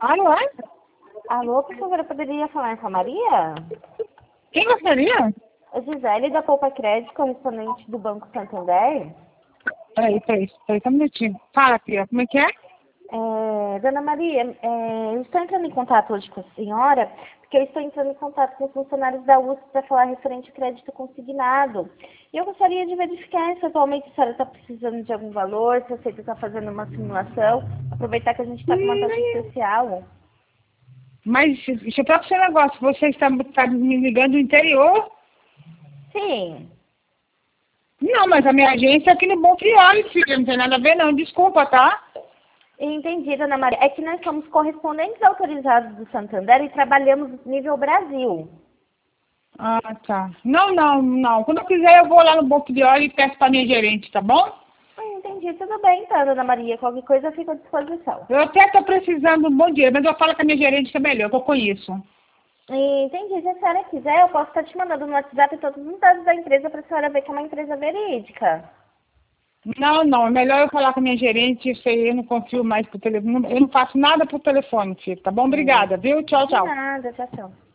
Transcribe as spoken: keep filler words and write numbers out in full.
Alô, é? Alô, por favor, eu poderia falar com a Maria? Quem gostaria? A Gisele da Poupa Crédito, correspondente do Banco Santander. Peraí, peraí, peraí, só um minutinho. Fala, Pia, como é que é? É, Dona Maria, é, eu estou entrando em contato hoje com a senhora, porque eu estou entrando em contato com os funcionários da U S P para falar referente ao crédito consignado. E eu gostaria de verificar se atualmente a senhora está precisando de algum valor, se a Seita está fazendo uma simulação, aproveitar que a gente está com uma taxa especial. Mas deixa eu falar pro seu negócio, você está, está me ligando do interior? Sim. Não, mas a minha agência é aqui no Bom Crioulo, filha, não tem nada a ver não, desculpa, tá? Entendi, Dona Maria. É que nós somos correspondentes autorizados do Santander e trabalhamos nível Brasil. Ah, tá. Não, não, não. Quando eu quiser eu vou lá no Bom Crioulo e peço pra minha gerente, tá bom? Ah, entendi, tudo bem, então, Dona Maria. Qualquer coisa eu fico à disposição. Eu até tô precisando de um bom dinheiro, mas eu falo com a minha gerente que é melhor, que eu conheço. Entendi. Se a senhora quiser, eu posso estar te mandando no WhatsApp todos os dados da empresa para a senhora ver que é uma empresa verídica. Não, não, é melhor eu falar com a minha gerente, isso aí eu não confio mais por telefone. Eu não faço nada por telefone, filho, tá bom? Obrigada, viu? Tchau, De tchau. nada, tchau, tchau.